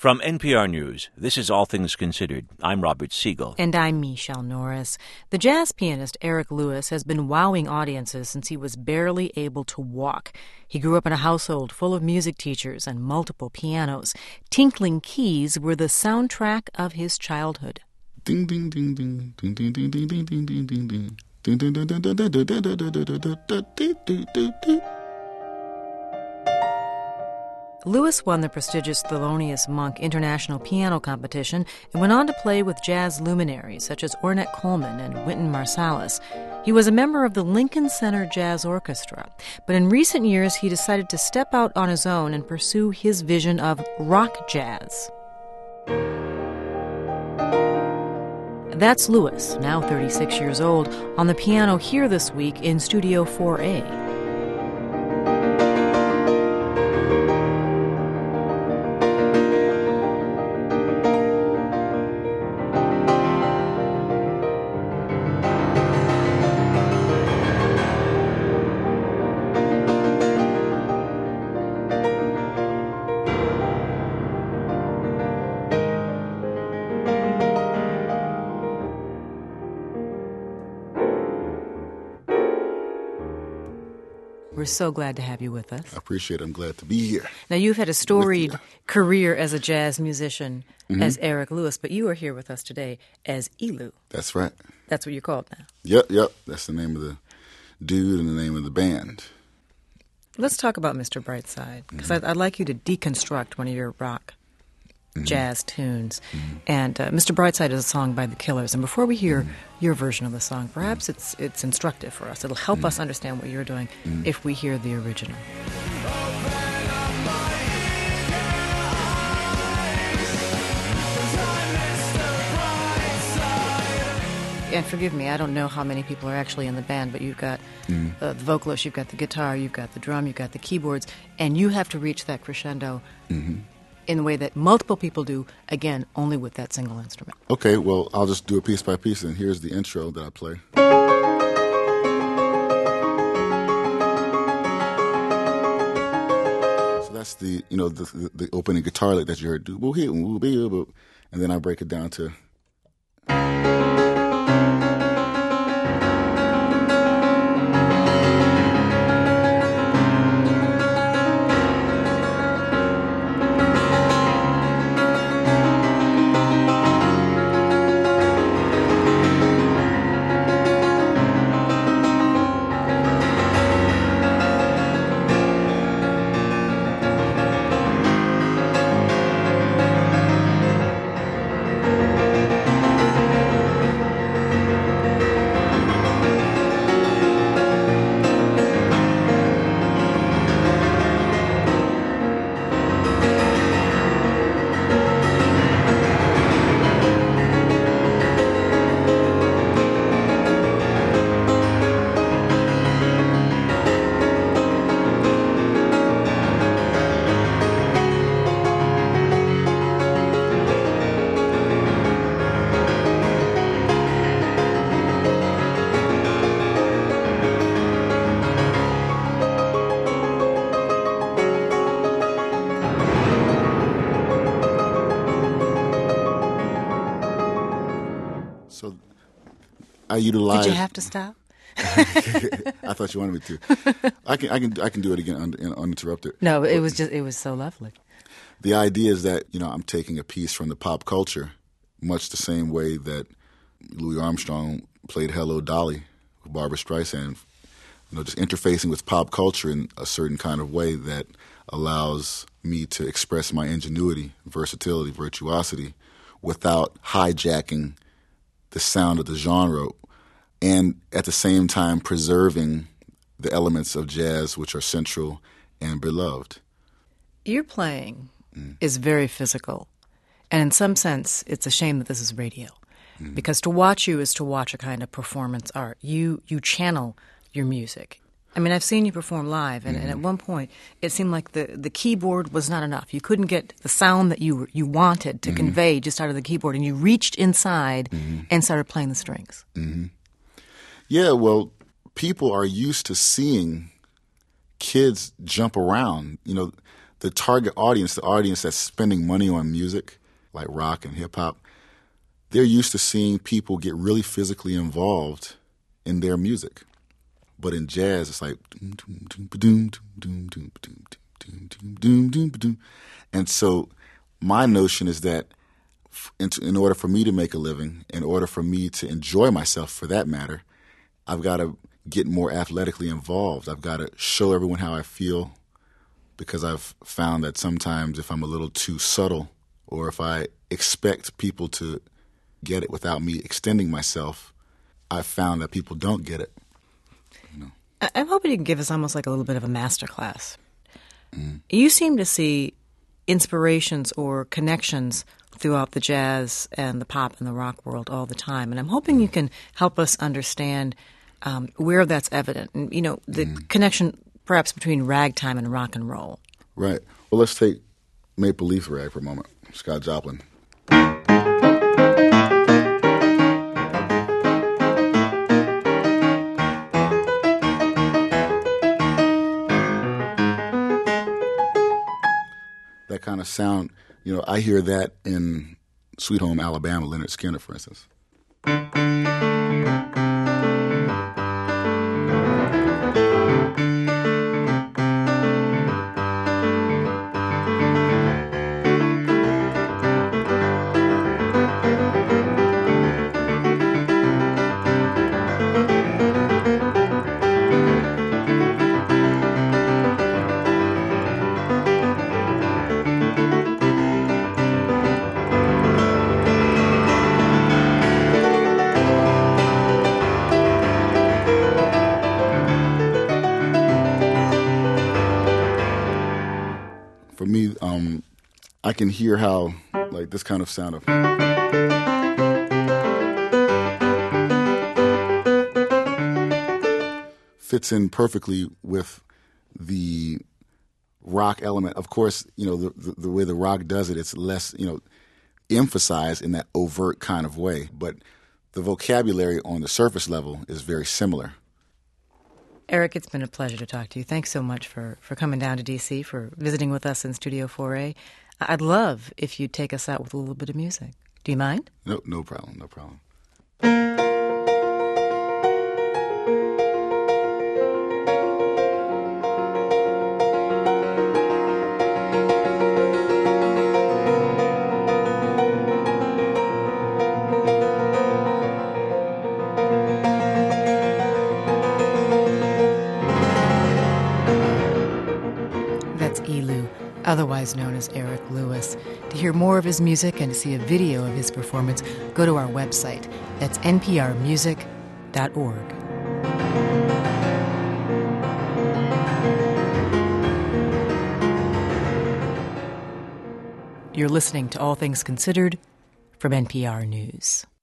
From NPR News, this is All Things Considered. I'm Robert Siegel. And I'm Michelle Norris. The jazz pianist Eric Lewis has been wowing audiences since he was barely able to walk. He grew up in a household full of music teachers and multiple pianos. Tinkling keys were the soundtrack of his childhood. Ding ding ding ding ding ding ding ding ding ding ding ding ding. Ding ding ding ding ding ding ding ding ding ding. Lewis won the prestigious Thelonious Monk International Piano Competition and went on to play with jazz luminaries such as Ornette Coleman and Wynton Marsalis. He was a member of the Lincoln Center Jazz Orchestra, but in recent years he decided to step out on his own and pursue his vision of rock jazz. That's Lewis, now 36 years old, on the piano here this week in Studio 4A. We're so glad to have you with us. I appreciate it. I'm glad to be here. Now, you've had a storied career as a jazz musician, as Eric Lewis, but you are here with us today as Elu. That's right. That's what you're called now. Yep. That's the name of the dude and the name of the band. Let's talk about Mr. Brightside, because I'd like you to deconstruct one of your rock jazz tunes. And Mr. Brightside is a song by The Killers. And before we hear your version of the song, perhaps it's instructive for us. It'll help us understand what you're doing if we hear the original. And forgive me, I don't know how many people are actually in the band, but you've got the vocalist, you've got the guitar, you've got the drum, you've got the keyboards, and you have to reach that crescendo in the way that multiple people do, again, only with that single instrument. Okay, well, I'll just do it piece by piece, and here's the intro that I play. So that's the opening guitar lick that you heard do, and then I break it down to. So I utilize. Did you have to stop? I thought you wanted me to. I can do it again uninterrupted. No, it was so lovely. The idea is that I'm taking a piece from the pop culture, much the same way that Louis Armstrong played "Hello Dolly" with Barbra Streisand. Just interfacing with pop culture in a certain kind of way that allows me to express my ingenuity, versatility, virtuosity, without hijacking the sound of the genre, and at the same time preserving the elements of jazz which are central and beloved. Your playing is very physical, and in some sense, it's a shame that this is radio, because to watch you is to watch a kind of performance art. You channel your music. I mean, I've seen you perform live, and at one point, it seemed like the keyboard was not enough. You couldn't get the sound that you wanted to convey just out of the keyboard, and you reached inside and started playing the strings. Yeah, well, people are used to seeing kids jump around. the target audience, the audience that's spending money on music, like rock and hip-hop, they're used to seeing people get really physically involved in their music. But in jazz, it's like... And so my notion is that in order for me to make a living, in order for me to enjoy myself for that matter, I've got to get more athletically involved. I've got to show everyone how I feel, because I've found that sometimes if I'm a little too subtle, or if I expect people to get it without me extending myself, I've found that people don't get it. You know? I'm hoping you can give us almost like a little bit of a master class. You seem to see inspirations or connections throughout the jazz and the pop and the rock world all the time, and I'm hoping you can help us understand where that's evident, and the connection perhaps between ragtime and rock and roll. Right. Well, let's take Maple Leaf Rag for a moment. Scott Joplin. That kind of sound, I hear that in Sweet Home Alabama, Lynyrd Skynyrd, for instance. For me, I can hear how, like, this kind of sound of... fits in perfectly with the rock element. Of course, the way the rock does it, it's less, emphasized in that overt kind of way. But the vocabulary on the surface level is very similar. Eric, it's been a pleasure to talk to you. Thanks so much for coming down to D.C., for visiting with us in Studio 4A. I'd love if you'd take us out with a little bit of music. Do you mind? No problem. That's Elu, otherwise known as Eric Lewis. To hear more of his music and to see a video of his performance, go to our website. That's nprmusic.org. You're listening to All Things Considered from NPR News.